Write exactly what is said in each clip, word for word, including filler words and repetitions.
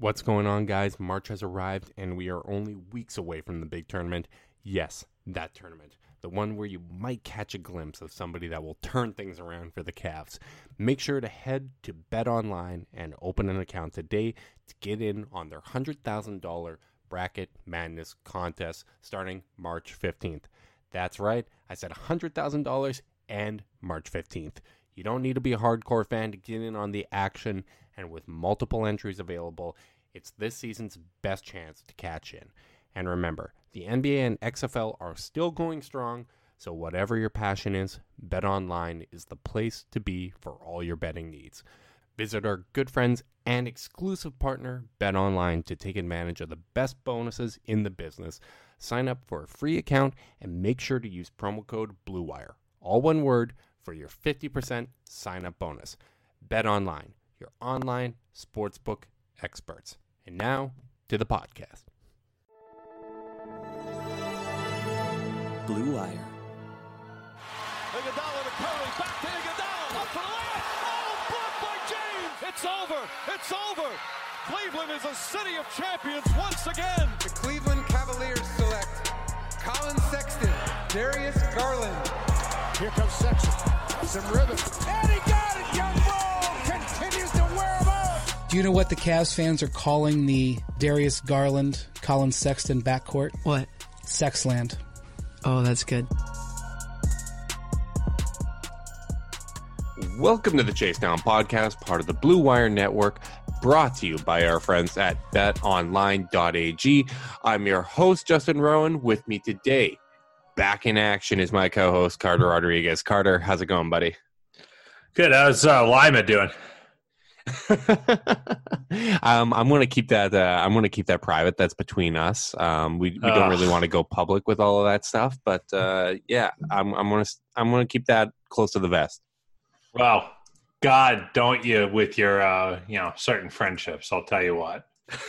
What's going on, guys? March has arrived, and we are only weeks away from the big tournament. Yes, that tournament. The one where you might catch a glimpse of somebody that will turn things around for the Cavs. Make sure to head to BetOnline and open an account today to get in on their one hundred thousand dollars Bracket Madness contest starting March fifteenth. That's right, I said one hundred thousand dollars and March fifteenth. You don't need to be a hardcore fan to get in on the action, and with multiple entries available, it's this season's best chance to catch in. And remember, the N B A and X F L are still going strong, so whatever your passion is, BetOnline is the place to be for all your betting needs. Visit our good friends and exclusive partner, BetOnline, to take advantage of the best bonuses in the business. Sign up for a free account and make sure to use promo code BLUEWIRE, all one word, for your fifty percent sign-up bonus. BetOnline, your online sportsbook experts. And now, to the podcast. Blue Wire. Iguodala to Curry, back to Iguodala, up for the layup. Oh, blocked by James. It's over. It's over. Cleveland is a city of champions once again. The Cleveland Cavaliers select Colin Sexton, Darius Garland. Here comes Sexton. Some rhythm. And he got it. Young Bull continues to wear him out. Do you know what the Cavs fans are calling the Darius Garland, Colin Sexton backcourt? What? Sexland. Oh, that's good. Welcome to the Chase Down Podcast, part of the Blue Wire Network, brought to you by our friends at bet online dot a g. I'm your host, Justin Rowan. With me today, back in action, is my co-host, Carter Rodriguez. Carter, how's it going, buddy? Good. How's uh, Lima doing? um, I'm going to keep that. Uh, I'm going to keep that private. That's between us. Um, we we Ugh. don't really want to go public with all of that stuff. But uh, yeah, I'm I'm going to I'm going to keep that close to the vest. Well, God, don't you with your uh, you know certain friendships? I'll tell you what.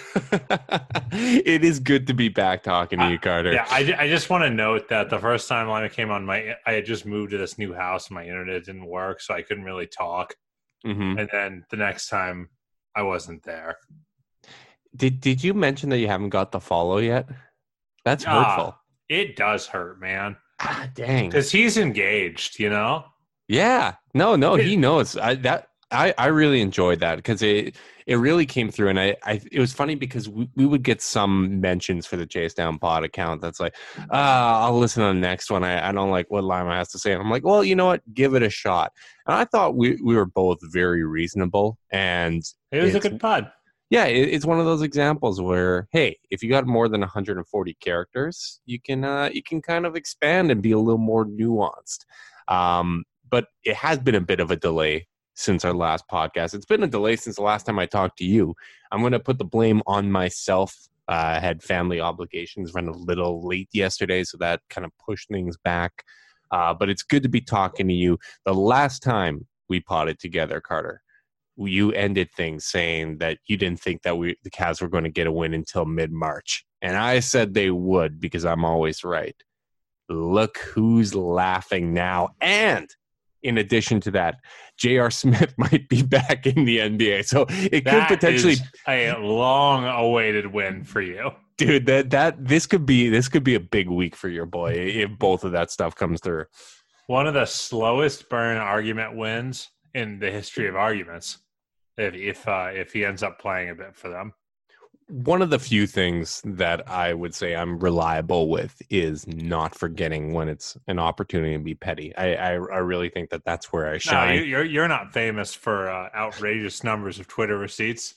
It is good to be back talking to you, Carter. Uh, yeah, I, I just want to note that the first time Lima came on my, I had just moved to this new house. My internet didn't work, so I couldn't really talk. Mm-hmm. And then the next time, I wasn't there. Did Did you mention that you haven't got the follow yet? That's Ah, hurtful. It does hurt, man. Ah, dang. Because he's engaged, you know. Yeah. No, no, he knows. I that I, I really enjoyed that because it it really came through, and I, I it was funny because we, we would get some mentions for the Chase Down Pod account that's like, ah, I'll listen to the next one. I, I don't like what Lima has to say, and I'm like, well, you know what, give it a shot. And I thought we we were both very reasonable, and It was a good pod. Yeah, it, it's one of those examples where, hey, if you got more than one hundred forty characters, you can uh, you can kind of expand and be a little more nuanced. Um, but it has been a bit of a delay since our last podcast. It's been a delay since the last time I talked to you. I'm going to put the blame on myself. Uh, I had family obligations, ran a little late yesterday, so that kind of pushed things back. Uh, but it's good to be talking to you. The last time we potted together, Carter, you ended things saying that you didn't think that we the Cavs were going to get a win until mid-March. And I said they would because I'm always right. Look who's laughing now. And in addition to that, J R. Smith might be back in the N B A. So it That could potentially is a long-awaited win for you. dude, that that this could be this could be a big week for your boy if both of that stuff comes through. One of the slowest burn argument wins in the history of arguments. If if uh, if he ends up playing a bit for them. One of the few things that I would say I'm reliable with is not forgetting when it's an opportunity to be petty. I I, I really think that that's where I No, shine. you- you're you're not famous for uh, outrageous numbers of Twitter receipts.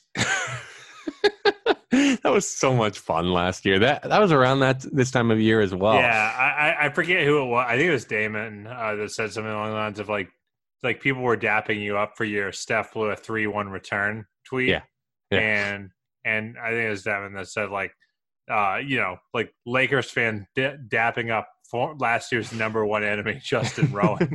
That was so much fun last year. That that was around that this time of year as well. Yeah, I, I- I forget who it was. I think it was Damon uh, that said something along the lines of like, like people were dapping you up for your Steph blew a three one return tweet. Yeah. Yeah. And and I think it was Damon that said like, uh, you know, like Lakers fan d- dapping up for last year's number one enemy, Justin Rowan.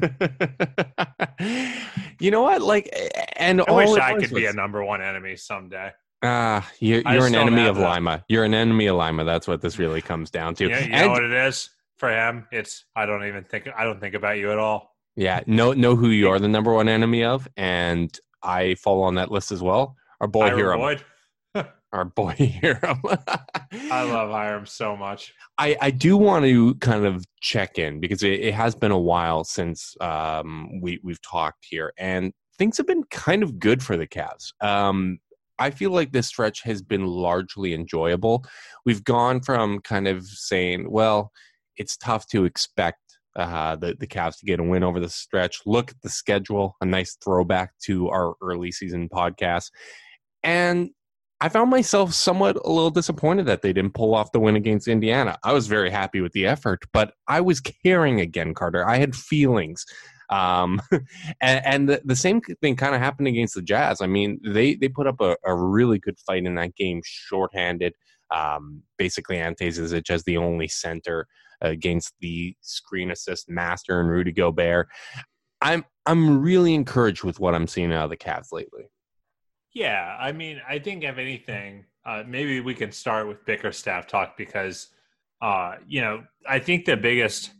You know what? Like, and I all wish it I was could be was- a number one enemy someday. Ah, you, I you're just an don't enemy have of that. Lima. You're an enemy of Lima. That's what this really comes down to. Yeah, you And- know what it is for him? It's I don't even think I don't think about you at all. Yeah, know know who you are the number one enemy of, and I fall on that list as well. Our boy Ira Hero. Boyd. our boy Hiram. I love Hiram so much. I, I do want to kind of check in because it, it has been a while since um, we, we've talked here, and things have been kind of good for the Cavs. Um, I feel like this stretch has been largely enjoyable. We've gone from kind of saying, well, it's tough to expect uh, the, the Cavs to get a win over the stretch. Look at the schedule, a nice throwback to our early season podcast. And I found myself somewhat a little disappointed that they didn't pull off the win against Indiana. I was very happy with the effort, but I was caring again, Carter. I had feelings. Um, and and the, the same thing kind of happened against the Jazz. I mean, they, they put up a, a really good fight in that game, shorthanded. Um, basically, Ante Zizic as the only center against the screen assist master and Rudy Gobert. I'm I'm really encouraged with what I'm seeing out of the Cavs lately. Yeah, I mean, I think if anything, uh, maybe we can start with Bickerstaff talk because, uh, you know, I think the biggest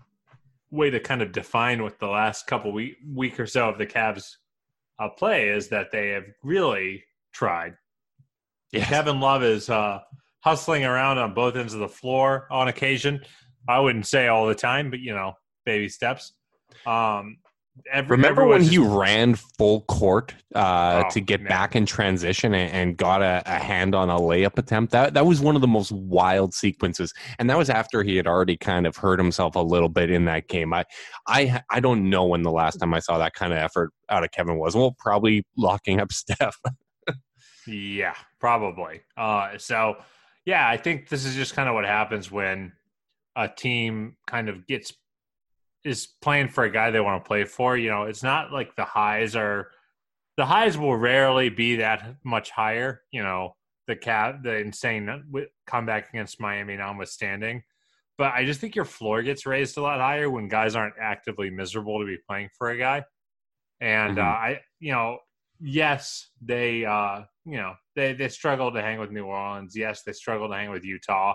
way to kind of define what the last couple week week or so of the Cavs uh, play is that they have really tried. Yes. Kevin Love is uh, hustling around on both ends of the floor on occasion. I wouldn't say all the time, but, you know, baby steps. Um, every, Remember when just, he ran full court uh, oh, to get man. back in transition and, and got a, a hand on a layup attempt? That that was one of the most wild sequences, and that was after he had already kind of hurt himself a little bit in that game. I I I don't know when the last time I saw that kind of effort out of Kevin was. Well, probably locking up Steph. Yeah, probably. Uh, so, yeah, I think this is just kind of what happens when a team kind of gets is playing for a guy they want to play for. You know, it's not like the highs are the highs will rarely be that much higher. You know, the cat the insane comeback against Miami notwithstanding, but I just think your floor gets raised a lot higher when guys aren't actively miserable to be playing for a guy. And Mm-hmm. uh, I, you know, yes, they, uh, you know, they they struggled to hang with New Orleans. Yes, they struggled to hang with Utah.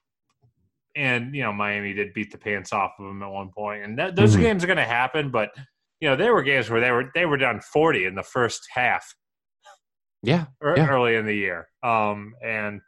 And, you know, Miami did beat the pants off of them at one point. And that, those Mhm. games are going to happen. But, you know, there were games where they were they were down forty in the first half Yeah, er, yeah. early in the year. Um, and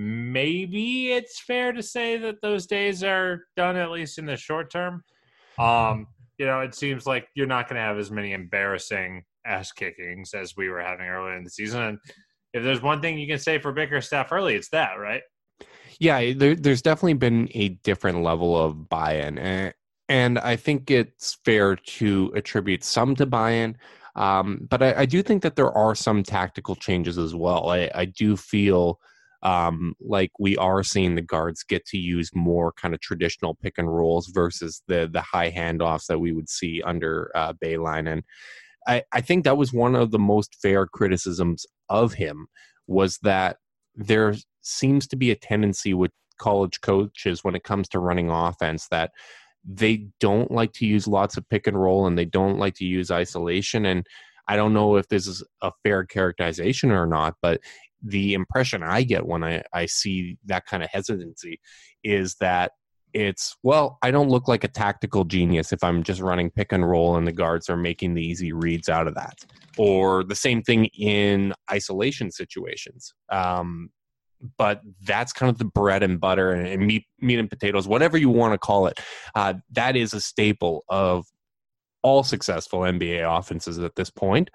maybe it's fair to say that those days are done, at least in the short term. Um, you know, it seems like you're not going to have as many embarrassing ass kickings as we were having earlier in the season. And if there's one thing you can say for Bickerstaff early, it's that, right? Yeah, there, there's definitely been a different level of buy-in, and, and I think it's fair to attribute some to buy-in, um, but I, I do think that there are some tactical changes as well. I, I do feel um, like we are seeing the guards get to use more kind of traditional pick and rolls versus the the high handoffs that we would see under uh, Bayline, and I, I think that was one of the most fair criticisms of him was that there seems to be a tendency with college coaches when it comes to running offense that they don't like to use lots of pick and roll and they don't like to use isolation. And I don't know if this is a fair characterization or not, but the impression I get when I, I see that kind of hesitancy is that it's, well, I don't look like a tactical genius if I'm just running pick and roll and the guards are making the easy reads out of that. Or the same thing in isolation situations. Um, but that's kind of the bread and butter and, and meat, meat and potatoes, whatever you want to call it. Uh, that is a staple of all successful N B A offenses at this point.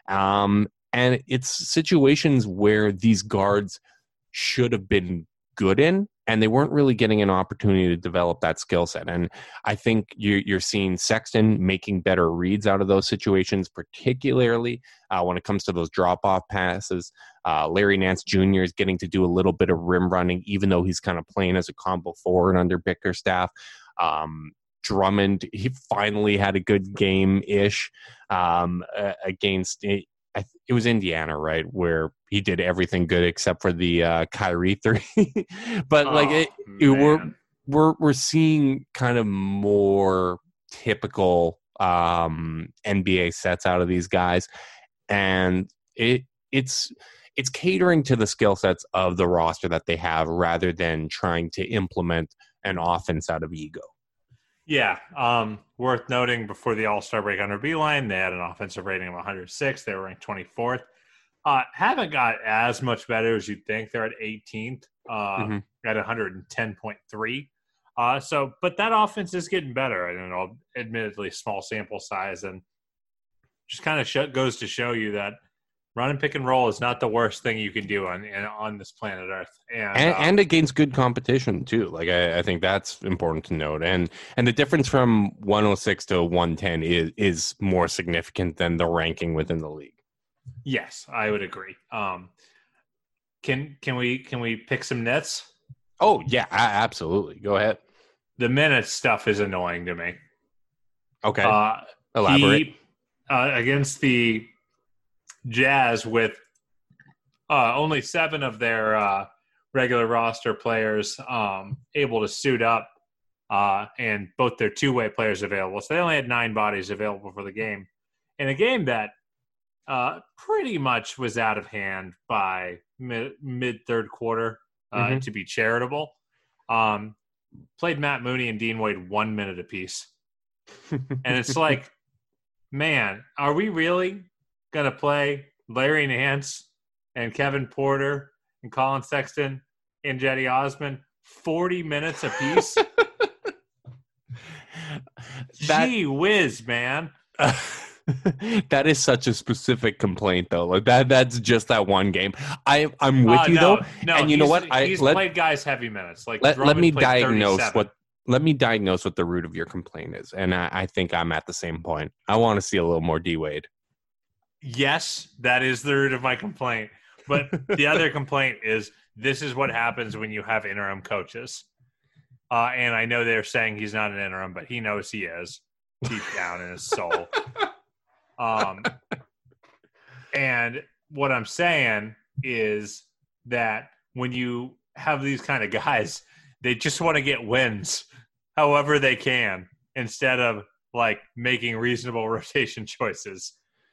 Um, and it's situations where these guards should have been good in, and they weren't really getting an opportunity to develop that skill set. And I think you're, you're seeing Sexton making better reads out of those situations, particularly uh, when it comes to those drop-off passes. Uh, Larry Nance Junior is getting to do a little bit of rim running, even though he's kind of playing as a combo forward under Bickerstaff. Um, Drummond, he finally had a good game-ish um, uh, against it. I th- it was Indiana, right, where he did everything good except for the uh, Kyrie three. But like, Oh, it, it, we're man. we're we're seeing kind of more typical um, N B A sets out of these guys, and it it's it's catering to the skill sets of the roster that they have rather than trying to implement an offense out of ego. Yeah, um, worth noting before the All-Star break under Beeline, they had an offensive rating of one hundred six. They were ranked twenty-fourth. Uh, haven't got as much better as you'd think. They're at eighteenth uh, mm-hmm. at one ten point three. Uh, so, but that offense is getting better. I don't know, admittedly, small sample size, and just kind of sh- goes to show you that run and pick and roll is not the worst thing you can do on on this planet Earth, and and, uh, and against good competition too. Like I, I think that's important to note, and and the difference from one oh six to one ten is is more significant than the ranking within the league. Yes, I would agree. Um, can can we can we pick some nits? Oh yeah, absolutely. Go ahead. The minutes stuff is annoying to me. Okay, uh, elaborate. He, uh, against the Jazz with uh, only seven of their uh, regular roster players um, able to suit up, uh, and both their two-way players available. So they only had nine bodies available for the game. In a game that uh, pretty much was out of hand by mid, mid-third quarter, uh, mm-hmm. to be charitable, um, played Matt Mooney and Dean Wade one minute apiece. And it's like, man, are we really going to play Larry Nance and Kevin Porter and Colin Sexton and Jetty Osman forty minutes apiece? that, Gee whiz, man. Uh, that is such a specific complaint, though. Like that, that's just that one game. I, I'm with uh, you, no, though. No, and you know what? I he's let, played guys heavy minutes. Like let, let me diagnose thirty-seven. what. Let me diagnose what the root of your complaint is, and I, I think I'm at the same point. I want to see a little more D Wade. Yes, that is the root of my complaint. But the other complaint is this is what happens when you have interim coaches. Uh, and I know they're saying he's not an interim, but he knows he is deep down in his soul. Um, and what I'm saying is that when you have these kind of guys, they just want to get wins however they can instead of like making reasonable rotation choices.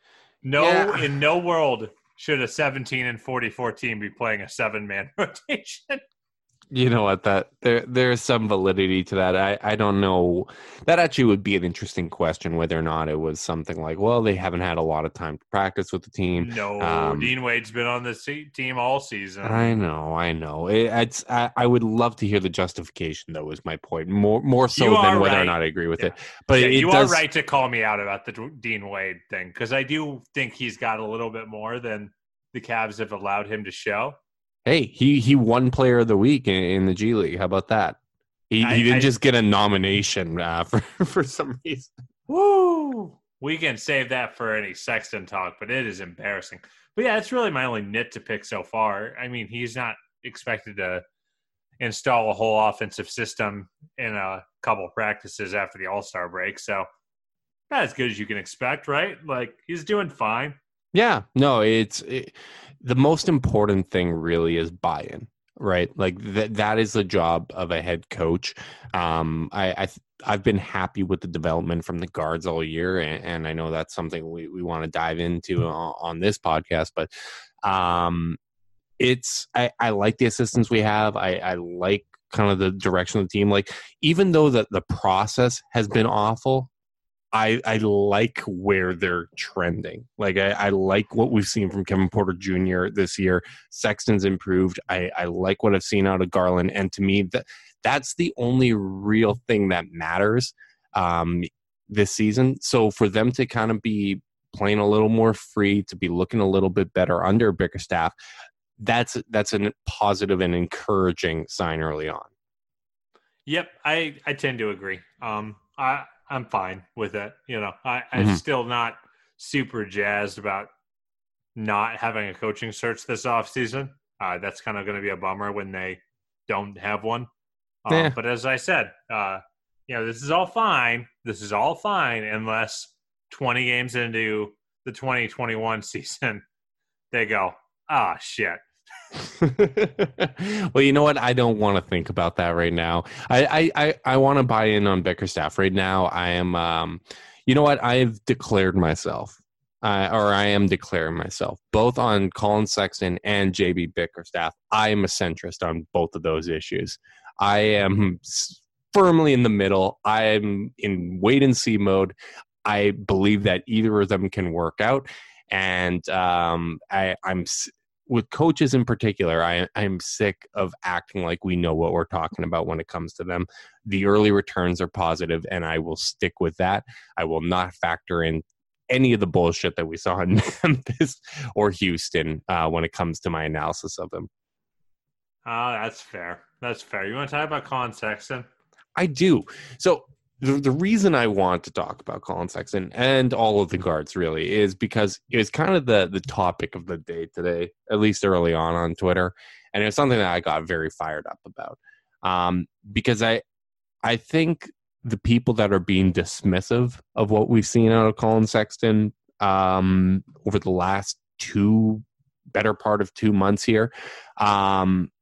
No, yeah. In no world should a seventeen and forty-four team be playing a seven-man rotation. You know what? That there there's some validity to that. I, I don't know. That actually would be an interesting question, whether or not it was something like, well, they haven't had a lot of time to practice with the team. No, um, Dean Wade's been on this team all season. I know, I know. It, it's I, I would love to hear the justification, though. Is my point more more so you than whether right. or not I agree with yeah. it. But yeah, it you does... are right to call me out about the Dean Wade thing because I do think he's got a little bit more than the Cavs have allowed him to show. Hey, he, he won Player of the Week in, in the G League. How about that? He I, he didn't I, just get a nomination uh, for for some reason. Woo! We can save that for any Sexton talk, but it is embarrassing. But yeah, it's really my only nit to pick so far. I mean, he's not expected to install a whole offensive system in a couple of practices after the All-Star break, so not as good as you can expect, right? Like, he's doing fine. Yeah, no, it's it, the most important thing really is buy-in, right? Like that that is the job of a head coach. Um, I, I I've been happy with the development from the guards all year, and, and I know that's something we, we want to dive into on, on this podcast. But um, it's I, I like the assistants we have. I, I like kind of the direction of the team. Like even though the the process has been awful, I, I like where they're trending. Like I, I like what we've seen from Kevin Porter Junior this year. Sexton's improved. I, I like what I've seen out of Garland. And to me, that that's the only real thing that matters um, this season. So for them to kind of be playing a little more free, to be looking a little bit better under Bickerstaff, that's that's a positive and encouraging sign early on. Yep, I, I tend to agree. Um, I. I'm fine with it. You know, I, I'm mm-hmm. still not super jazzed about not having a coaching search this offseason. Uh, that's kind of going to be a bummer when they don't have one. Um, yeah. But as I said, uh, you know, this is all fine. This is all fine unless twenty games into the twenty twenty-one season, they go, ah, shit. Well, you know what? I don't want to think about that right now. I I, I, I want to buy in on Bickerstaff right now. I am, um, you know what? I have declared myself, uh, or I am declaring myself, both on Colin Sexton and J B Bickerstaff. I am a centrist on both of those issues. I am firmly in the middle. I am in wait and see mode. I believe that either of them can work out. And um, I, I'm with coaches in particular, I, I'm sick of acting like we know what we're talking about when it comes to them. The early returns are positive, and I will stick with that. I will not factor in any of the bullshit that we saw in Memphis or Houston uh, when it comes to my analysis of them. Oh, that's fair. That's fair. You want to talk about Colin Sexton? I do. So the, the reason I want to talk about Colin Sexton and all of the guards really is because it was kind of the, the topic of the day today, at least early on on Twitter. And it was something that I got very fired up about um, because I, I think the people that are being dismissive of what we've seen out of Colin Sexton um, over the last two, better part of two months here, um,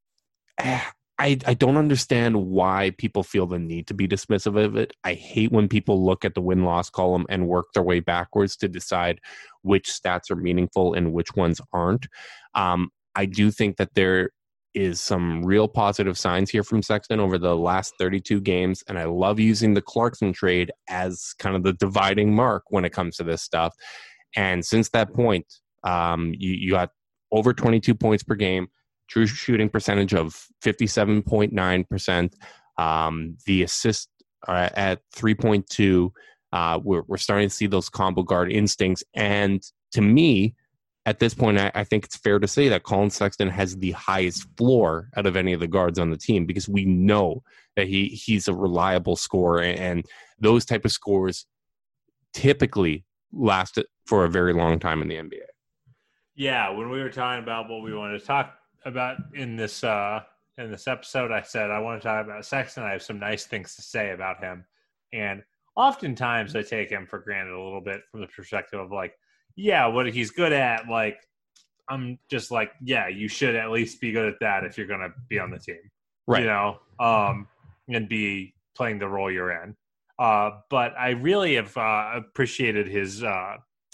I, I don't understand why people feel the need to be dismissive of it. I hate when people look at the win-loss column and work their way backwards to decide which stats are meaningful and which ones aren't. Um, I do think that there is some real positive signs here from Sexton over the last thirty-two games, and I love using the Clarkson trade as kind of the dividing mark when it comes to this stuff. And since that point, um, you, you got over twenty-two points per game, true shooting percentage of fifty-seven point nine percent. Um, the assist uh, at three point two. Uh, we're, we're starting to see those combo guard instincts. And to me, at this point, I, I think it's fair to say that Colin Sexton has the highest floor out of any of the guards on the team because we know that he he's a reliable scorer. And those type of scores typically last for a very long time in the N B A. Yeah, when we were talking about what we wanted to talk about in this uh in this episode, I said I want to talk about Sexton. I have some nice things to say about him, and oftentimes I take him for granted a little bit from the perspective of like, yeah, what he's good at. Like, I'm just like, yeah, you should at least be good at that if you're going to be on the team, right? You know, um, and be playing the role you're in. Uh, but I really have uh, appreciated his uh,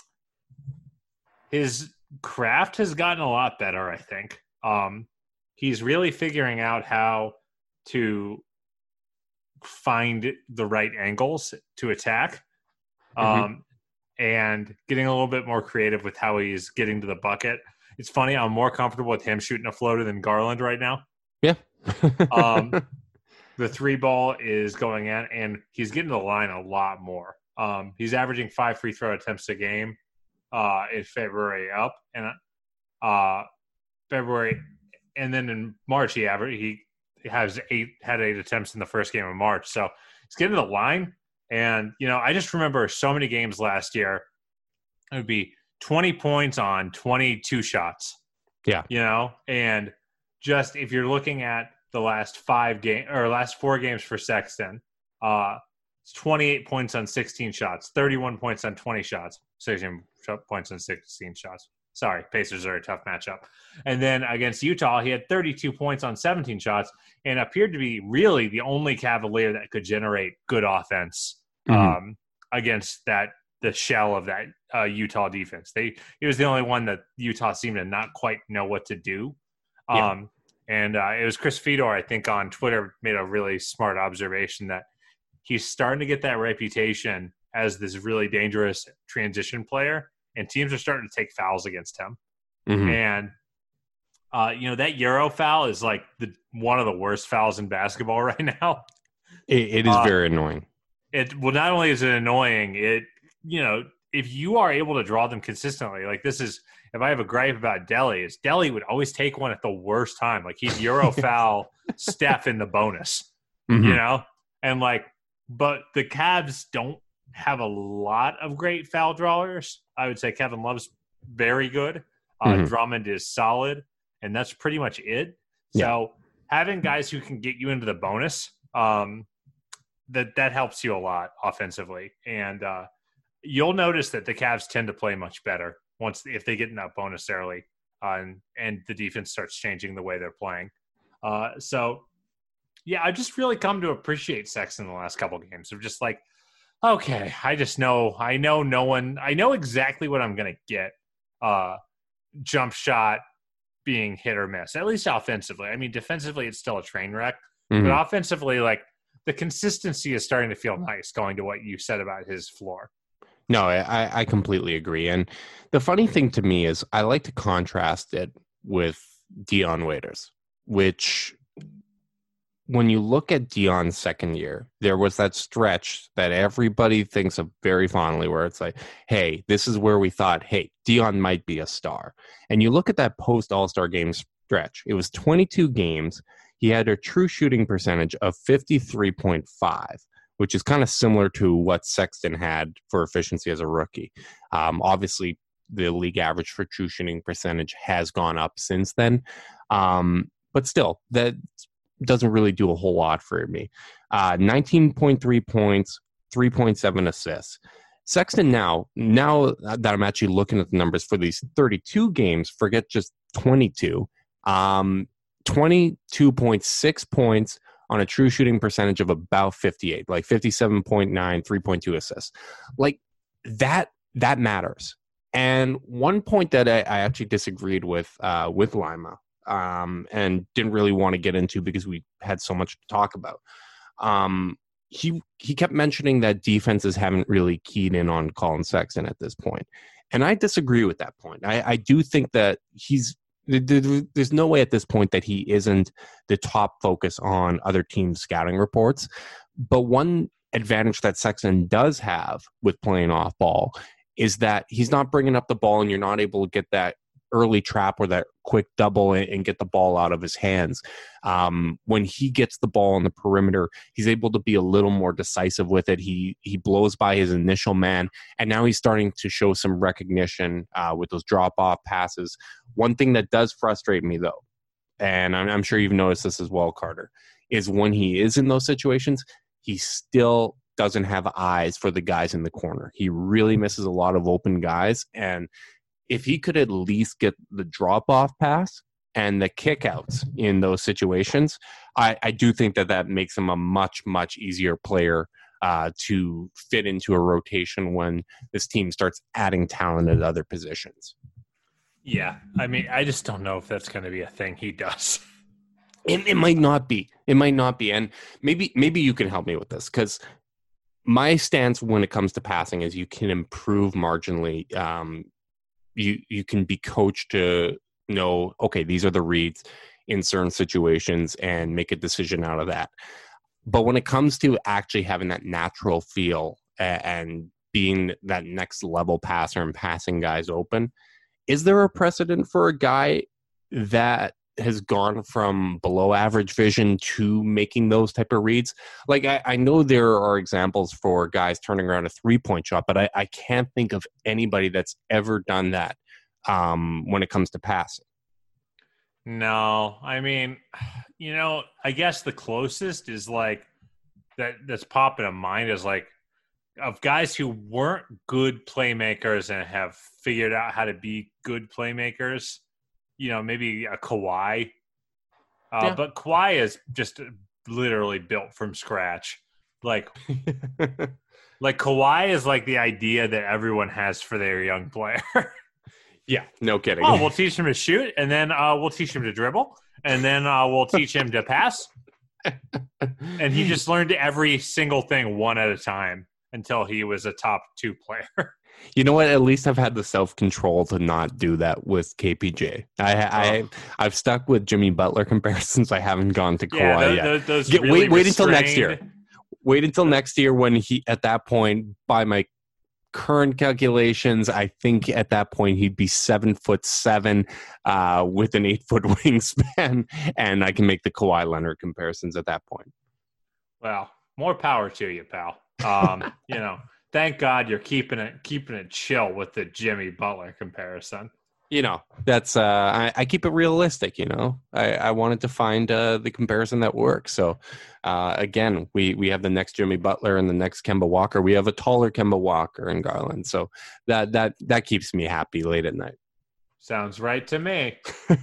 his craft has gotten a lot better. I think. Um, he's really figuring out how to find the right angles to attack, um, mm-hmm. and getting a little bit more creative with how he's getting to the bucket. It's funny. I'm more comfortable with him shooting a floater than Garland right now. Yeah. um, the three ball is going in, and he's getting to the line a lot more. Um, he's averaging five free throw attempts a game uh, in February up, and uh, February, and then in March he averaged he has eight had eight attempts in the first game of March. So he's getting to the line, and you know I just remember so many games last year. It would be twenty points on twenty-two shots. Yeah, you know, and just if you're looking at the last five game or last four games for Sexton, uh, it's twenty-eight points on sixteen shots, thirty-one points on twenty shots, sixteen points on sixteen shots. Sorry, Pacers are a tough matchup. And then against Utah, he had thirty-two points on seventeen shots and appeared to be really the only Cavalier that could generate good offense mm-hmm. um, against that the shell of that uh, Utah defense. They he was the only one that Utah seemed to not quite know what to do. Yeah. Um, and uh, it was Chris Fedor, I think, on Twitter made a really smart observation that he's starting to get that reputation as this really dangerous transition player. And teams are starting to take fouls against him. Mm-hmm. And, uh, you know, that Euro foul is like the one of the worst fouls in basketball right now. It, it is uh, very annoying. It Well, not only is it annoying, it, you know, if you are able to draw them consistently, like this is, if I have a gripe about Delly, it's Delly would always take one at the worst time. Like he'd Euro foul Steph in the bonus, mm-hmm. you know? And like, but the Cavs don't have a lot of great foul drawers. I would say Kevin Love's very good. Uh, mm-hmm. Drummond is solid, and that's pretty much it. Yeah. So having guys who can get you into the bonus, um, that that helps you a lot offensively. And uh, you'll notice that the Cavs tend to play much better once if they get in that bonus early, uh, and and the defense starts changing the way they're playing. Uh, so yeah, I just really come to appreciate Sexton in the last couple of games. Of just like, okay, I just know, I know no one, I know exactly what I'm going to get. Uh, jump shot being hit or miss, at least offensively. I mean, defensively, it's still a train wreck. Mm-hmm. But offensively, like, the consistency is starting to feel nice going to what you said about his floor. No, I, I completely agree. And the funny thing to me is I like to contrast it with Dion Waiters, which when you look at Dion's second year, there was that stretch that everybody thinks of very fondly where it's like, hey, this is where we thought, hey, Dion might be a star. And you look at that post All-Star game stretch, it was twenty-two games. He had a true shooting percentage of fifty-three point five, which is kind of similar to what Sexton had for efficiency as a rookie. Um, obviously, the league average for true shooting percentage has gone up since then. Um, but still, that doesn't really do a whole lot for me. Uh, nineteen point three points, three point seven assists. Sexton now, now that I'm actually looking at the numbers for these thirty-two games, forget just twenty-two, um, twenty-two point six points on a true shooting percentage of about fifty-eight, like fifty-seven point nine, three point two assists. Like that, that matters. And one point that I, I actually disagreed with, uh, with Lima, um, and didn't really want to get into because we had so much to talk about. Um, he, he kept mentioning that defenses haven't really keyed in on Colin Sexton at this point. And I disagree with that point. I, I do think that he's, there's no way at this point that he isn't the top focus on other teams' scouting reports. But one advantage that Sexton does have with playing off ball is that he's not bringing up the ball and you're not able to get that early trap or that quick double and, and get the ball out of his hands. Um, when he gets the ball on the perimeter, he's able to be a little more decisive with it. He he blows by his initial man, and now he's starting to show some recognition uh, with those drop-off passes. One thing that does frustrate me, though, and I'm, I'm sure you've noticed this as well, Carter, is when he is in those situations, he still doesn't have eyes for the guys in the corner. He really misses a lot of open guys, and if he could at least get the drop-off pass and the kickouts in those situations, I, I do think that that makes him a much, much easier player uh, to fit into a rotation when this team starts adding talent at other positions. Yeah, I mean, I just don't know if that's going to be a thing he does. It, it might not be. It might not be. And maybe maybe you can help me with this, because my stance when it comes to passing is you can improve marginally. Um, you you can be coached to know, okay, these are the reads in certain situations and make a decision out of that. But when it comes to actually having that natural feel and being that next level passer and passing guys open, is there a precedent for a guy that has gone from below average vision to making those type of reads? Like, I, I know there are examples for guys turning around a three-point shot, but I, I can't think of anybody that's ever done that um, when it comes to passing. No, I mean, you know, I guess the closest is like that that's popping in mind is like of guys who weren't good playmakers and have figured out how to be good playmakers. You know, maybe a Kawhi. Uh, Yeah. But Kawhi is just literally built from scratch. Like, like Kawhi is like the idea that everyone has for their young player. Yeah, no kidding. Oh, we'll teach him to shoot, and then uh, we'll teach him to dribble, and then uh, we'll teach him to pass. And he just learned every single thing one at a time until he was a top two player. You know what? At least I've had the self-control to not do that with K P J. I, I, Oh. I've stuck with Jimmy Butler comparisons. I haven't gone to Kawhi Yeah, those, yet. those, those Get- really wait, wait until next year. restrained- Wait until next year when he, at that point, by my current calculations, I think at that point he'd be seven foot seven uh, with an eight foot wingspan, and I can make the Kawhi Leonard comparisons at that point. Well, more power to you, pal. Um, you know, thank God you're keeping it keeping it chill with the Jimmy Butler comparison. You know, that's uh, I, I keep it realistic. You know, I, I wanted to find uh, the comparison that works. So, uh, again, we we have the next Jimmy Butler and the next Kemba Walker. We have a taller Kemba Walker and Garland. So that that that keeps me happy late at night. Sounds right to me.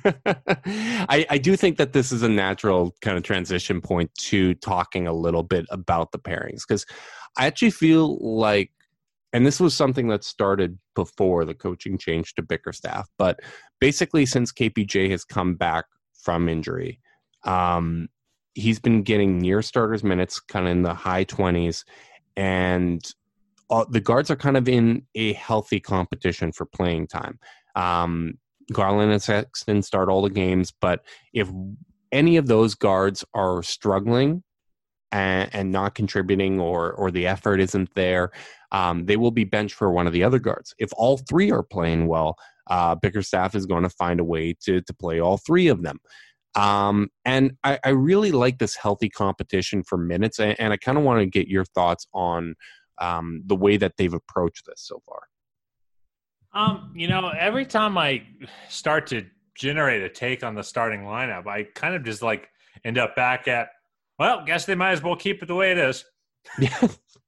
I, I do think that this is a natural kind of transition point to talking a little bit about the pairings, because I actually feel like, and this was something that started before the coaching change to Bickerstaff, but basically since K P J has come back from injury, um, he's been getting near starters minutes, kind of in the high twenties, and uh, the guards are kind of in a healthy competition for playing time. Um, Garland and Sexton start all the games, but if any of those guards are struggling and, and not contributing, or or the effort isn't there, um, they will be benched for one of the other guards. If all three are playing well, uh, Bickerstaff is going to find a way to to play all three of them. Um, and I, I really like this healthy competition for minutes, and, and I kind of want to get your thoughts on um, the way that they've approached this so far. Um, you know, every time I start to generate a take on the starting lineup, I kind of just like end up back at, well, guess they might as well keep it the way it is. Yeah.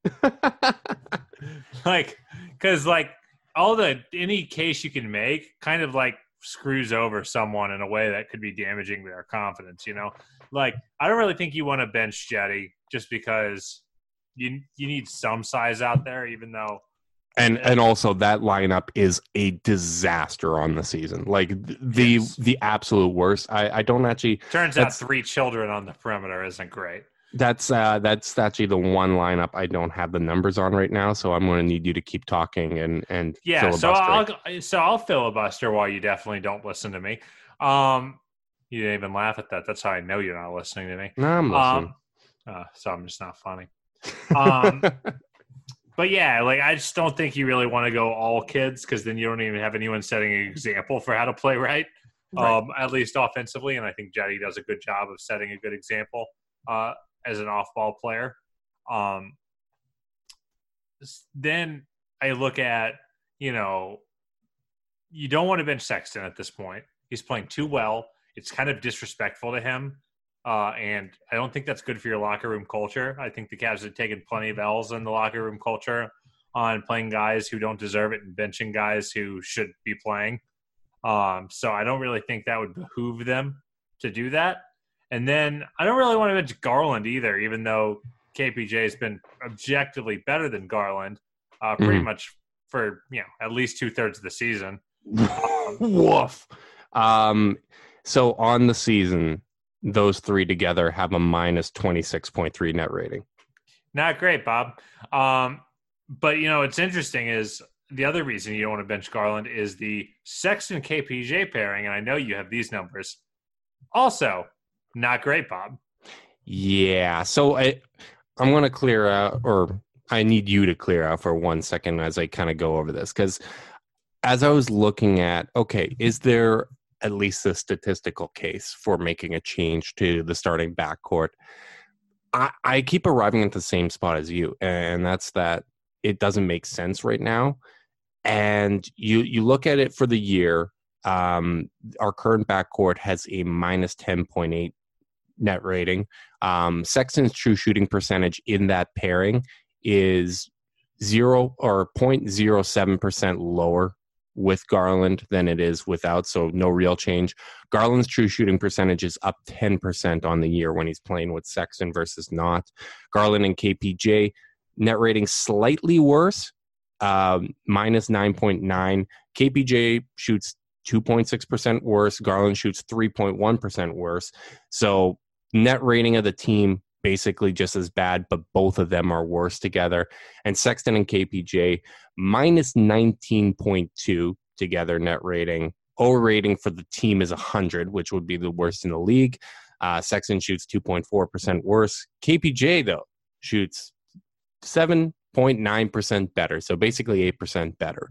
Like, because like all the any case you can make kind of like screws over someone in a way that could be damaging their confidence. You know, like I don't really think you want to bench Jetty just because you you need some size out there, even though. And and also that lineup is a disaster on the season. Like the Yes. the absolute worst. I, I don't actually. Turns out three children on the perimeter isn't great. That's uh, that's actually the one lineup I don't have the numbers on right now. So I'm going to need you to keep talking and and Yeah, so filibustering. I'll so I'll filibuster while you definitely don't listen to me. Um, you didn't even laugh at that. That's how I know you're not listening to me. No, I'm listening. Um, uh, so I'm just not funny. Um, but yeah, like I just don't think you really want to go all kids because then you don't even have anyone setting an example for how to play right, Right. Um, at least offensively. And I think Jetty does a good job of setting a good example uh, as an off-ball player. Um, then I look at, you know, you don't want to bench Sexton at this point. He's playing too well. It's kind of disrespectful to him. Uh, and I don't think that's good for your locker room culture. I think the Cavs have taken plenty of L's in the locker room culture on playing guys who don't deserve it and benching guys who should be playing. Um, so I don't really think that would behoove them to do that. And then I don't really want to bench Garland either, even though K P J has been objectively better than Garland uh, pretty Mhm. much for, you know, at least two-thirds of the season. Woof. Um, so on the season, those three together have a minus twenty-six point three net rating. Not great, Bob. Um, but, you know, what's interesting is the other reason you don't want to bench Garland is the Sexton K P J pairing, and I know you have these numbers. Also, not great, Bob. Yeah. So I, I'm going to clear out, or I need you to clear out for one second as I kind of go over this. Because as I was looking at, okay, is there at least a statistical case for making a change to the starting backcourt? I, I keep arriving at the same spot as you, and that's that it doesn't make sense right now. And you you look at it for the year, um, our current backcourt has a minus ten point eight net rating. Um, Sexton's true shooting percentage in that pairing is zero or zero point zero seven percent lower with Garland than it is without, so no real change. Garland's true shooting percentage is up ten percent on the year when he's playing with Sexton versus not. Garland and K P J, net rating slightly worse, um, minus nine point nine. K P J shoots two point six percent worse. Garland shoots three point one percent worse. So net rating of the team basically just as bad, but both of them are worse together. And Sexton and K P J, minus nineteen point two together net rating. O rating for the team is one hundred, which would be the worst in the league. Uh, Sexton shoots two point four percent worse. K P J, though, shoots seven point nine percent better. So basically eight percent better.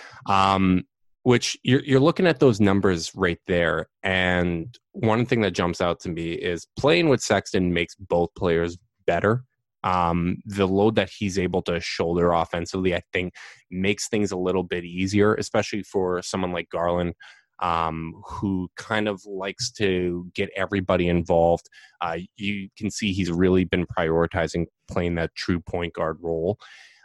Um, which you're, you're looking at those numbers right there. And one thing that jumps out to me is playing with Sexton makes both players better. Um, the load that he's able to shoulder offensively, I think, makes things a little bit easier, especially for someone like Garland, um, who kind of likes to get everybody involved. Uh, you can see he's really been prioritizing playing that true point guard role.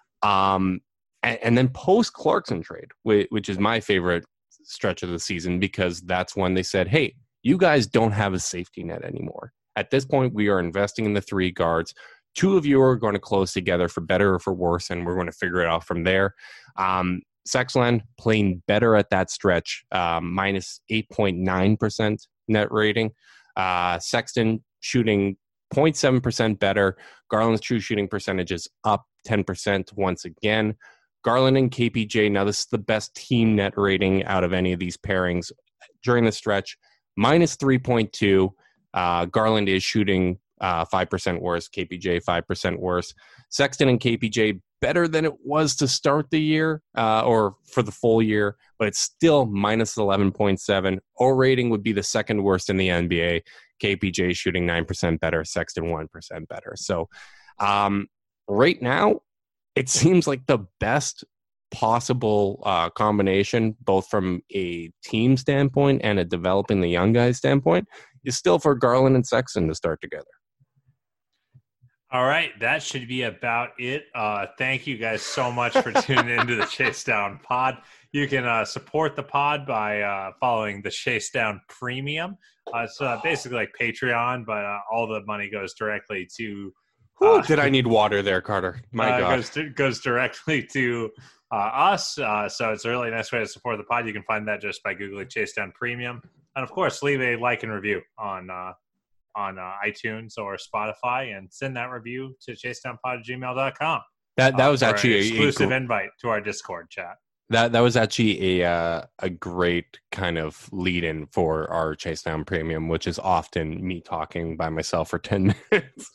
Um, and, and then post Clarkson trade, which, which is my favorite stretch of the season, because that's when they said, hey, you guys don't have a safety net anymore. At this point, we are investing in the three guards. Two of you are going to close together for better or for worse, and we're going to figure it out from there. Um, Sexland playing better at that stretch, um, minus eight point nine percent net rating. Uh, Sexton shooting zero point seven percent better. Garland's true shooting percentage is up ten percent once again. Garland and K P J, now this is the best team net rating out of any of these pairings during the stretch, minus three point two. Uh, Garland is shooting uh, five percent worse, K P J five percent worse. Sexton and K P J better than it was to start the year uh, or for the full year, but it's still minus eleven point seven. O rating would be the second worst in the N B A. K P J shooting nine percent better, Sexton one percent better. So um, right now, it seems like the best possible uh, combination, both from a team standpoint and a developing the young guys standpoint, is still for Garland and Sexton to start together. All right, that should be about it. Uh, thank you guys so much for tuning into the Chase Down Pod. You can uh, support the pod by uh, following the Chase Down Premium. Uh, it's uh, basically like Patreon, but uh, all the money goes directly to Uh, uh, did I need water there, Carter? My uh, God. goes, to, goes directly to uh, us. Uh, so it's a really nice way to support the pod. You can find that just by Googling Chase Down Premium. And, of course, leave a like and review on uh, on uh, iTunes or Spotify and send that review to chasedownpod at gmail dot com. That that uh, was for an actually a, exclusive a, invite to our Discord chat. that that was actually a uh, a great kind of lead in for our Chase Down Premium, which is often me talking by myself for ten minutes.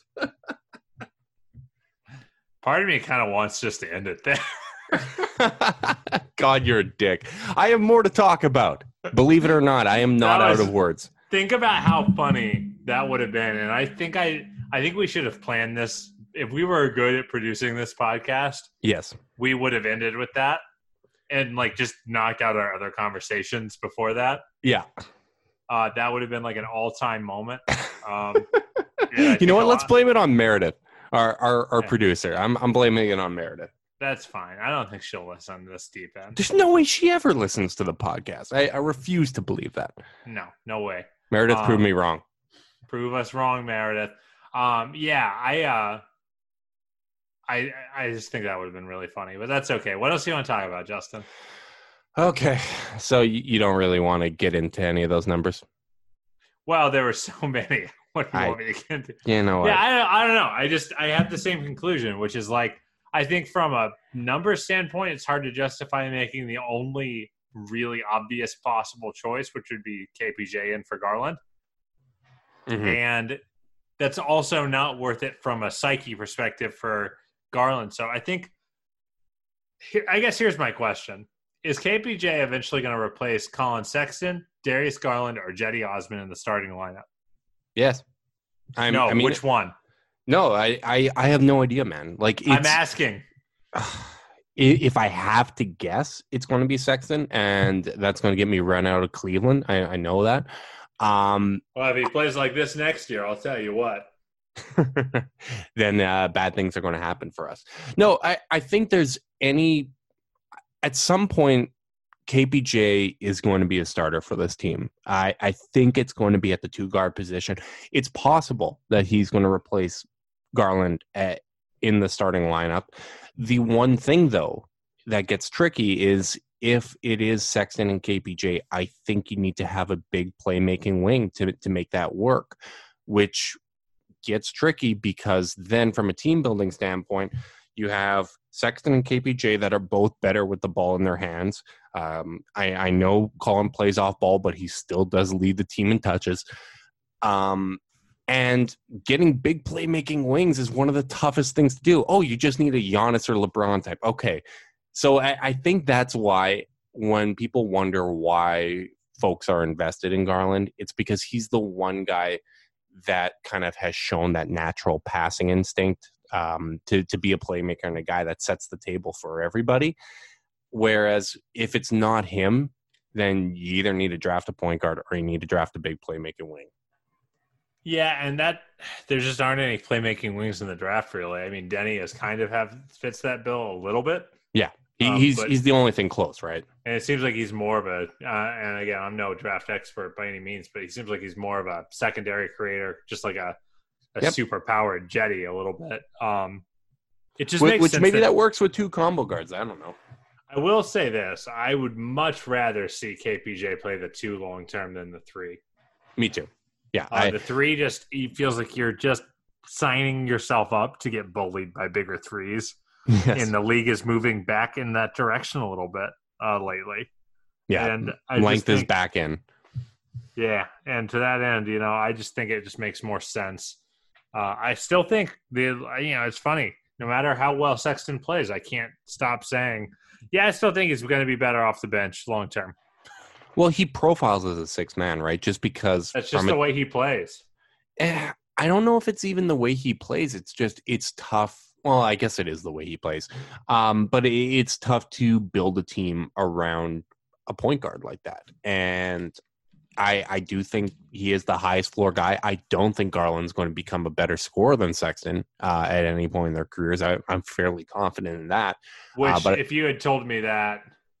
Part of me kind of wants just to end it there. God, you're a dick. I have more to talk about. Believe it or not, I am not was- out of words. Think about how funny that would have been, and I think I I think we should have planned this. If we were good at producing this podcast, Yes. we would have ended with that and like just knock out our other conversations before that. Yeah. Uh, that would have been like an all-time moment. Um, yeah, I You know what? think a Let's lot- blame it on Meredith, our our, our Yeah. producer. I'm I'm blaming it on Meredith. That's fine. I don't think she'll listen to this deep end. There's no way she ever listens to the podcast. I, I refuse to believe that. No, no way. Meredith Um, proved me wrong. Prove us wrong, Meredith. Um, yeah, I, uh, I, I just think that would have been really funny, but that's okay. What else do you want to talk about, Justin? Okay, so you, you don't really want to get into any of those numbers? Well, there were so many. What do you I- want me to get into? You know what? Yeah, I, I don't know. I just I have the same conclusion, which is like I think from a number standpoint, it's hard to justify making the only really obvious possible choice, which would be K P J in for Garland, Mhm. and that's also not worth it from a psyche perspective for Garland. So I think, here, I guess here's my question: is K P J eventually going to replace Colin Sexton, Darius Garland, or Jetty Osman in the starting lineup? Yes. I'm, no, I mean, which one? No, I, I, I have no idea, man. Like, it's, I'm asking. if I have to guess, it's going to be Sexton, and that's going to get me run out of Cleveland. I, I know that. Um, Well, if he plays like this next year, I'll tell you what. then uh, bad things are going to happen for us. No, I, I think there's any – at some point, K P J is going to be a starter for this team. I, I think it's going to be at the two-guard position. It's possible that he's going to replace Garland at, in the starting lineup. The one thing, though, that gets tricky is if it is Sexton and K P J, I think you need to have a big playmaking wing to, to make that work, which gets tricky because then from a team building standpoint, you have Sexton and K P J that are both better with the ball in their hands. Um, I, I know Colin plays off ball, but he still does lead the team in touches. Um, and getting big playmaking wings is one of the toughest things to do. Oh, you just need a Giannis or LeBron type. Okay. So I, I think that's why when people wonder why folks are invested in Garland, it's because he's the one guy that kind of has shown that natural passing instinct um, to, to be a playmaker and a guy that sets the table for everybody. Whereas if it's not him, then you either need to draft a point guard or you need to draft a big playmaking wing. Yeah, and that there just aren't any playmaking wings in the draft, really. I mean, Denny has kind of have fits that bill a little bit. Yeah, he, Um, he's but- he's the only thing close, right? And it seems like he's more of a, uh, and again, I'm no draft expert by any means, but he seems like he's more of a secondary creator, just like a, a Yep. super powered Jetty a little bit. Um, it just Which, makes which sense maybe that, that works with two combo guards. I don't know. I will say this: I would much rather see K P J play the two long term than the three. Me too. Yeah, Uh, I, the three just it feels like you're just signing yourself up to get bullied by bigger threes. Yes. and the league is moving back in that direction a little bit uh, lately. Yeah, and I length just is think, back in. Yeah, and to that end, you know, I just think it just makes more sense. Uh, I still think the you know it's funny. No matter how well Sexton plays, I can't stop saying, yeah, I still think he's going to be better off the bench long term. Well, he profiles as a six man, right? Just because That's just from the a- way he plays. Eh, I don't know if it's even the way he plays. It's just it's tough. Well, I guess it is the way he plays, um, but it, it's tough to build a team around a point guard like that. And I, I do think he is the highest floor guy. I don't think Garland's going to become a better scorer than Sexton uh, at any point in their careers. I, I'm fairly confident in that. Which, uh, but if you had told me that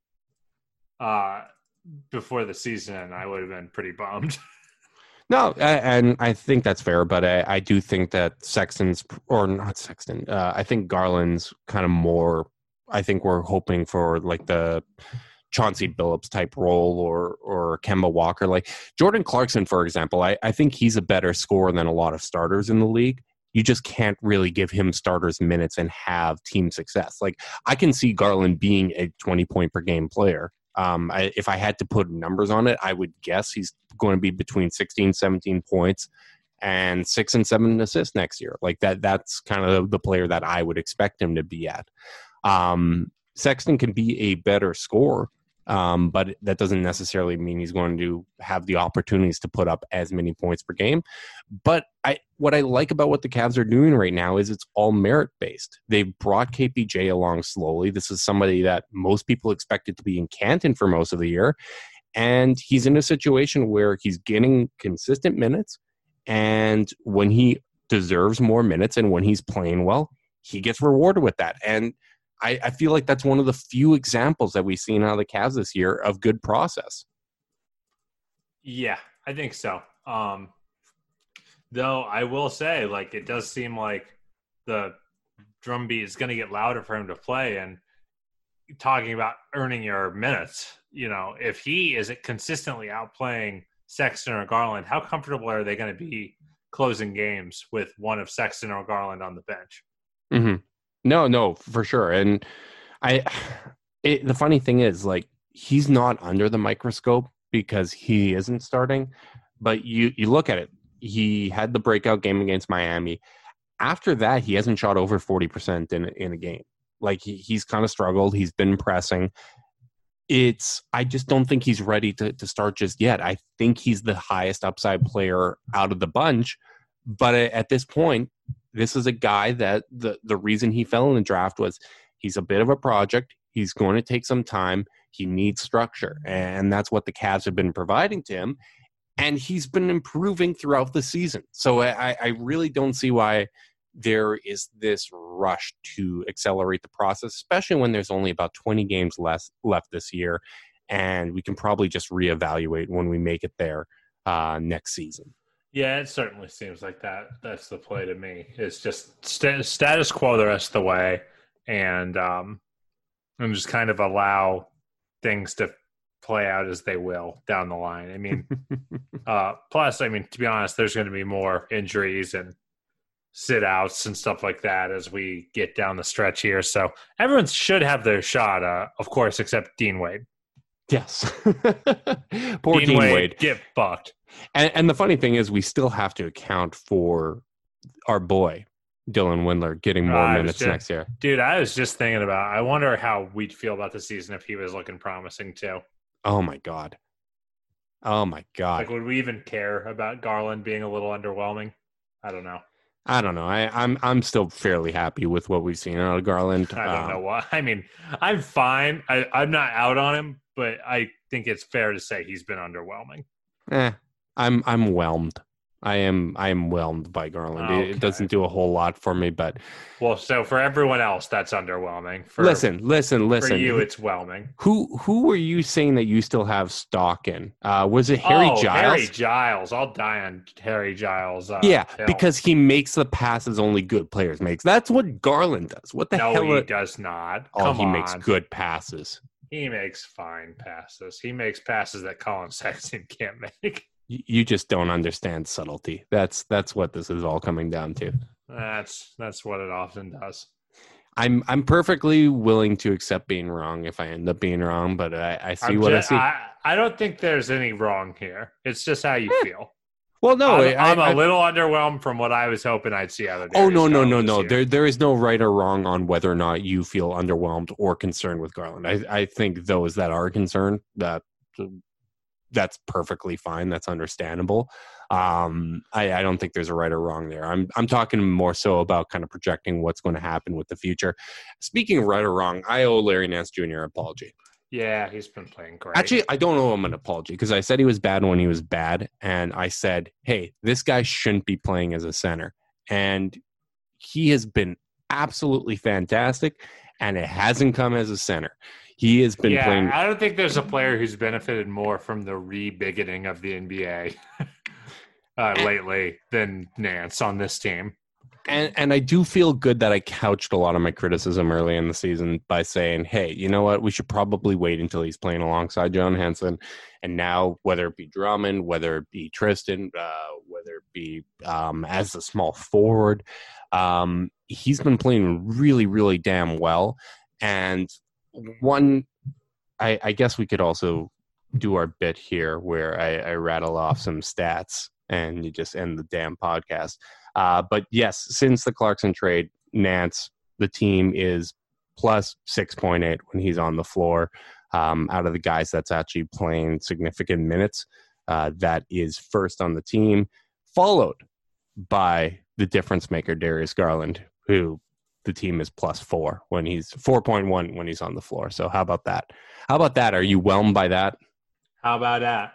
uh, before the season, I would have been pretty bummed. No, and I think that's fair, but I, I do think that Sexton's, or not Sexton, uh, I think Garland's kind of more, I think we're hoping for like the Chauncey Billups type role or or Kemba Walker. Like Jordan Clarkson, for example, I, I think he's a better scorer than a lot of starters in the league. You just can't really give him starters minutes and have team success. Like I can see Garland being a twenty point per game player. Um, I, if I had to put numbers on it, I would guess he's going to be between sixteen, seventeen points and six and seven assists next year. Like that, that's kind of the player that I would expect him to be at. Um, Sexton can be a better scorer, um, but that doesn't necessarily mean he's going to have the opportunities to put up as many points per game. But I, what I like about what the Cavs are doing right now is it's all merit based. They've brought K P J along slowly. This is somebody that most people expected to be in Canton for most of the year. And he's in a situation where he's getting consistent minutes. And when he deserves more minutes and when he's playing well, he gets rewarded with that. And I, I feel like that's one of the few examples that we've seen out of the Cavs this year of good process. Yeah, I think so. Um, though I will say, like, it does seem like the drumbeat is going to get louder for him to play. And talking about earning your minutes, you know, if he is consistently outplaying Sexton or Garland, how comfortable are they going to be closing games with one of Sexton or Garland on the bench? Mm-hmm. No, no, for sure. And I, it, the funny thing is, like, he's not under the microscope because he isn't starting. But you, you look at it, he had the breakout game against Miami. After that, he hasn't shot over forty percent in, in a game. Like, he, he's kind of struggled. He's been pressing. It's, I just don't think he's ready to, to start just yet. I think he's the highest upside player out of the bunch. But at this point, this is a guy that the, the reason he fell in the draft was he's a bit of a project. He's going to take some time. He needs structure. And that's what the Cavs have been providing to him. And he's been improving throughout the season. So I, I really don't see why there is this rush to accelerate the process, especially when there's only about twenty games less left this year. And we can probably just reevaluate when we make it there uh, next season. Yeah, it certainly seems like that. That's the play to me. It's just st- status quo the rest of the way, and um, and just kind of allow things to play out as they will down the line. I mean, uh, plus, I mean, to be honest, there's going to be more injuries and sit outs and stuff like that as we get down the stretch here. So everyone should have their shot, uh, of course, except Dean Wade. Yes. Poor Dean, Dean Wade, Wade. Get fucked. And, and the funny thing is we still have to account for our boy, Dylan Windler, getting more Uh, I was minutes just- next year. Dude, I was just thinking about, I wonder how we'd feel about the season if he was looking promising too. Oh, my God. Oh, my God. Like, would we even care about Garland being a little underwhelming? I don't know. I don't know. I, I'm I'm still fairly happy with what we've seen out of Garland. I don't Um, know why. I mean, I'm fine. I, I'm not out on him, but I think it's fair to say he's been underwhelming. Eh, I'm I'm whelmed. I am I am whelmed by Garland. It, Okay. it doesn't do a whole lot for me, but Well, so for everyone else, that's underwhelming. For, listen, listen, for listen. you, it's whelming. Who who were you saying that you still have stock in? Uh, was it Harry oh, Giles? Harry Giles. I'll die on Harry Giles. Uh, Yeah, hill. because he makes the passes only good players makes. That's what Garland does. What the no, hell? he are- does not. oh, Come he on. makes good passes. He makes fine passes. He makes passes that Colin Sexton can't make. You, you just don't understand subtlety. That's that's what this is all coming down to. That's that's what it often does. I'm I'm perfectly willing to accept being wrong if I end up being wrong, but I, I see I'm what just, I see. I, I don't think there's any wrong here. It's just how you feel. Well, no, I'm, I, I'm a I, little underwhelmed from what I was hoping I'd see out of Oh Darius no no Garland no this no! year. There there is no right or wrong on whether or not you feel underwhelmed or concerned with Garland. I I think those that are concerned, that that's perfectly fine. That's understandable. Um, I, I don't think there's a right or wrong there. I'm I'm talking more so about kind of projecting what's going to happen with the future. Speaking of right or wrong, I owe Larry Nance Junior an apology. Yeah, he's been playing great. Actually, I don't owe him an apology because I said he was bad when he was bad. And I said, hey, this guy shouldn't be playing as a center. And he has been absolutely fantastic. And it hasn't come as a center. He has been yeah, playing. I don't think there's a player who's benefited more from the re-bigoting of the N B A uh, lately than Nance on this team. And and I do feel good that I couched a lot of my criticism early in the season by saying, hey, you know what? We should probably wait until he's playing alongside John Henson. And now, whether it be Drummond, whether it be Tristan, uh, whether it be um, as a small forward, um, he's been playing really, really damn well. And one, I, I guess we could also do our bit here where I, I rattle off some stats and you just end the damn podcast. Uh, but yes, since the Clarkson trade, Nance, the team is plus six point eight when he's on the floor. Um, out of the guys that's actually playing significant minutes, uh, that is first on the team, followed by the difference maker, Darius Garland, who the team is plus four when he's four point one when he's on the floor. So how about that? How about that? Are you whelmed by that? How about that?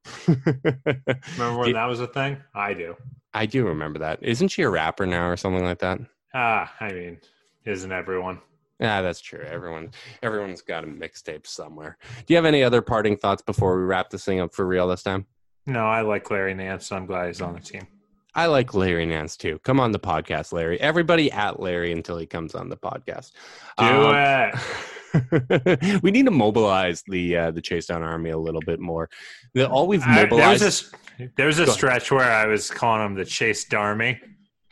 Remember when It, that was a thing? I do. I do remember that. Isn't she a rapper now or something like that? Ah, I mean, isn't everyone? Yeah, that's true. Everyone, everyone's got a mixtape somewhere. Do you have any other parting thoughts before we wrap this thing up for real this time? No, I like Larry Nance. So I'm glad he's on the team. I like Larry Nance too. Come on the podcast, Larry. Everybody at Larry until he comes on the podcast. Do um, it. We need to mobilize the uh, the Chase Down Army a little bit more. The, all we've I, mobilized. there was a, there was a stretch where I was calling him the Chase Darmy.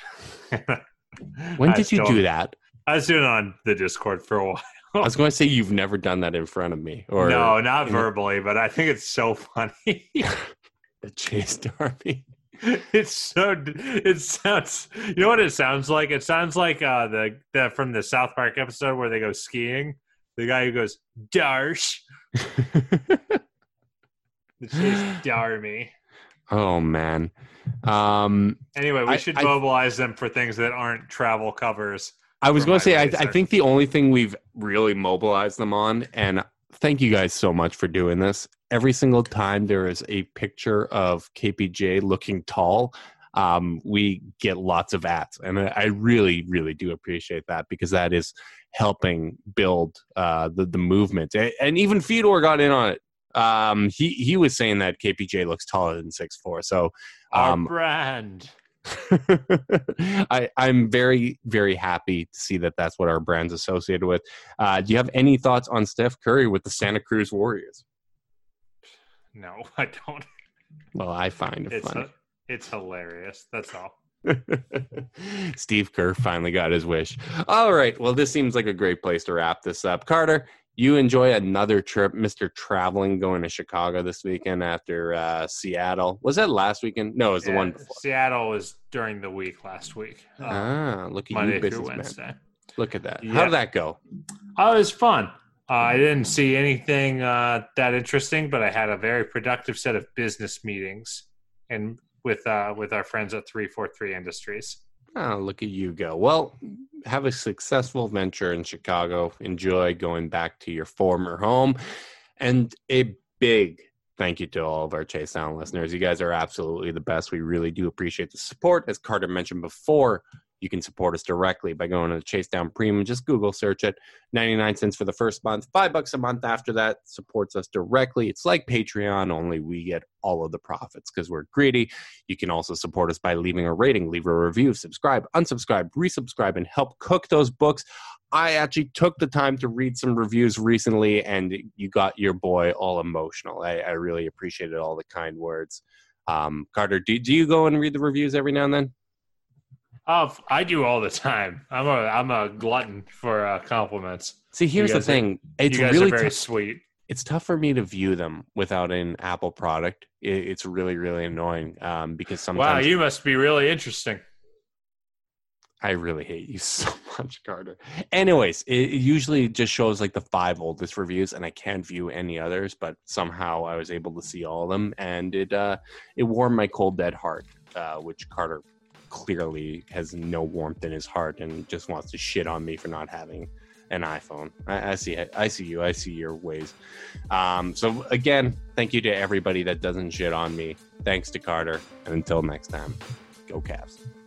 When I did you still, do that? I was doing it on the Discord for a while. I was going to say you've never done that in front of me, or no, not verbally, but I think it's so funny. The Chase Army. It's so. It sounds. You know what it sounds like? It sounds like uh, the the from the South Park episode where they go skiing. The guy who goes Darsh. The Chase Darmy. Oh man. Um, anyway, we I, should I, mobilize them for things that aren't travel covers. I was going to say, I, razor. I think the only thing we've really mobilized them on, and thank you guys so much for doing this. Every single time there is a picture of K P J looking tall, um, we get lots of ads. And I, I really, really do appreciate that because that is helping build uh, the, the movement. And even Fedor got in on it. Um, he, he was saying that K P J looks taller than six foot four. So um, our brand. I, I'm very, very happy to see that that's what our brand's associated with. Uh, do you have any thoughts on Steph Curry with the Santa Cruz Warriors? No, I don't. Well, I find it it's funny. A, it's hilarious. That's all. Steve Kerr finally got his wish. All right. Well, this seems like a great place to wrap this up. Carter, you enjoy another trip, Mister Traveling, going to Chicago this weekend after uh, Seattle. Was that last weekend? No, it was yeah, the one before. Seattle was during the week last week. Um, ah, look at Monday you, through businessman. Wednesday. Look at that. Yeah. How did that go? Oh, it was fun. Uh, I didn't see anything uh, that interesting, but I had a very productive set of business meetings and with uh, with our friends at three forty-three Industries. Oh, look at you go. Well, have a successful venture in Chicago. Enjoy going back to your former home. And a big thank you to all of our Chase Down listeners. You guys are absolutely the best. We really do appreciate the support. As Carter mentioned before, you can support us directly by going to the Chase Down Premium. Just Google search it. ninety-nine cents for the first month. Five bucks a month after that supports us directly. It's like Patreon, only we get all of the profits because we're greedy. You can also support us by leaving a rating, leave a review, subscribe, unsubscribe, resubscribe, and help cook those books. I actually took the time to read some reviews recently, and you got your boy all emotional. I, I really appreciated all the kind words. Um, Carter, do, do you go and read the reviews every now and then? Oh, I do all the time. I'm a I'm a glutton for uh, compliments. See, here's the thing. Are, it's you guys really are very tough. sweet. It's tough for me to view them without an Apple product. It, it's really, really annoying um, because sometimes. Wow, you must be really interesting. I really hate you so much, Carter. Anyways, it, it usually just shows like the five oldest reviews, and I can't view any others. But somehow I was able to see all of them, and it uh, it warmed my cold dead heart, uh, which Carter clearly has no warmth in his heart and just wants to shit on me for not having an iPhone. I, I see I see you. I see your ways. Um, so again, thank you to everybody that doesn't shit on me. Thanks to Carter, and until next time, go Cavs.